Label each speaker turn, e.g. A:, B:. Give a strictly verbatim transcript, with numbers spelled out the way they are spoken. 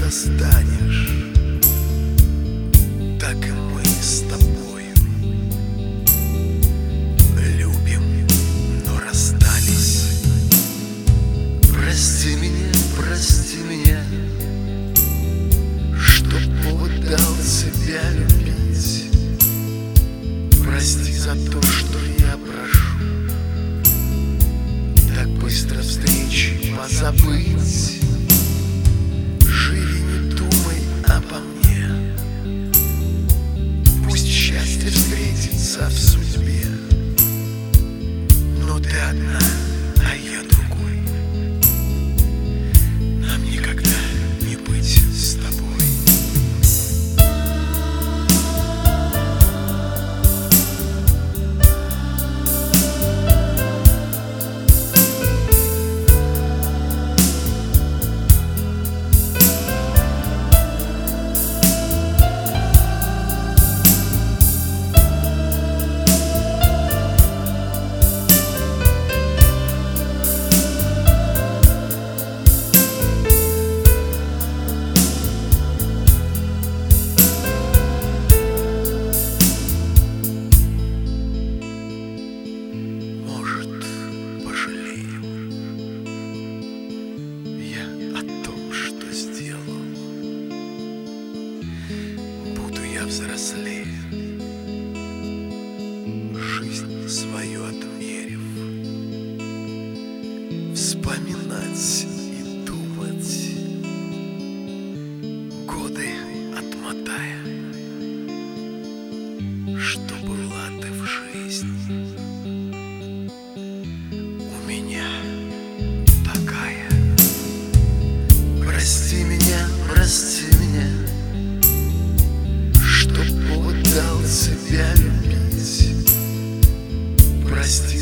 A: что станешь, так и мы с тобою любим, но расстались. Прости меня, прости меня, что повод дал себя любить. Прости за то, что я прошу так быстро встречи позабыть. Живи, не думай обо мне, пусть счастье встретится в судьбе, но ты одна, а я другой. Нам никогда не быть с тобой. Я взрослее, жизнь свою отмерив, вспоминать и думать, годы отмотая, что была ты в жизни у меня такая. Прости меня, прости меня, дал себя любить. Прости